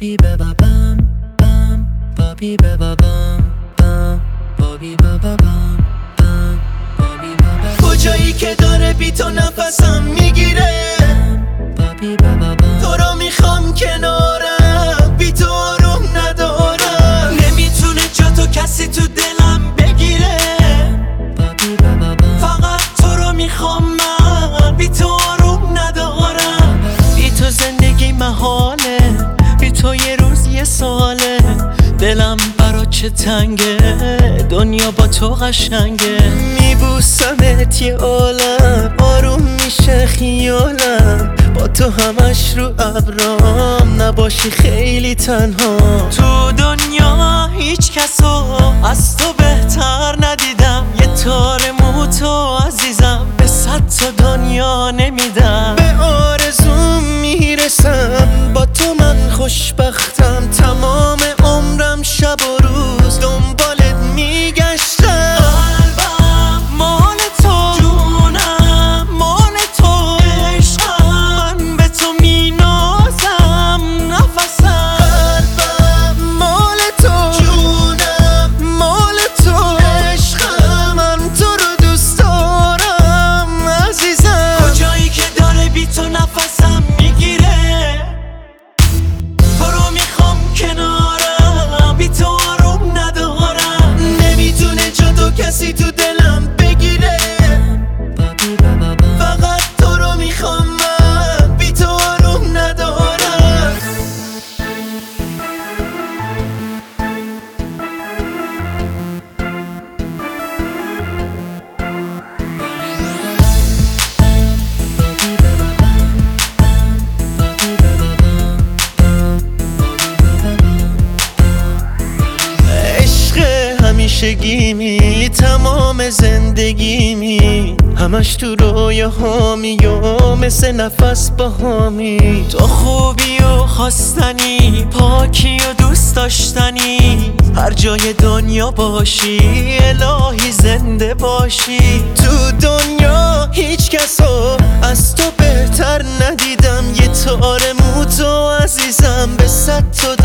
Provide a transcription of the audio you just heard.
Bobby baba bam bam, Bobby baba bam bam, Bobby baba bam bam, Bobby baba. کجایی که داره بی تو نفسم میگیره، Bobby baba bam. تو رو میخوام کنارم، بی تو آروم ندارم. نمیتونه جا تو کسی تو دلم بگیره، Bobby baba bam. فقط تو رو میخوام من، بی تو آروم ندارم. بی تو زندگی محاله، بی تو یه روز یه ساله. دلم برا چه تنگه، دنیا با تو قشنگه. میبوسمت یه عالم، آروم میشه خیالم. با تو همش رو ابرام، نباشی خیلی تنها. تو دنیا هیچ کسو از تو بهتر ندیدم. یه تار مو تو عزیزم، به 100 تا دنیا نمیدم. به آرزوم میرسم، با تو من خوشبختم. تمام عمرم شب و روز دنبالت میگشتم. قلبم مال تو، جونم مال تو، عشقم من به تو مینازم نفسم. قلبم مال تو، جونم مال تو، عشقم من تو رو دوست دارم عزیزم. کجایی که داره بی تو نفسم میگیره، تو رو میخوام کنارم، بی تو آروم ندارم. نمیتونه جا تو کسی تو دلم بگیره، فقط تو رو میخوام من، بی تو آروم ندارم. همیشگیمی تمام زندگیمی، همش تو رویاهامی و مثل نفس باهامی. تو خوبی و خواستنی، پاکی و دوست داشتنی. هر جای دنیا باشی الهی زنده باشی. تو دنیا هیچ کسو از تو بهتر ندیدم. یه تار مو تو عزیزم، به 100 تا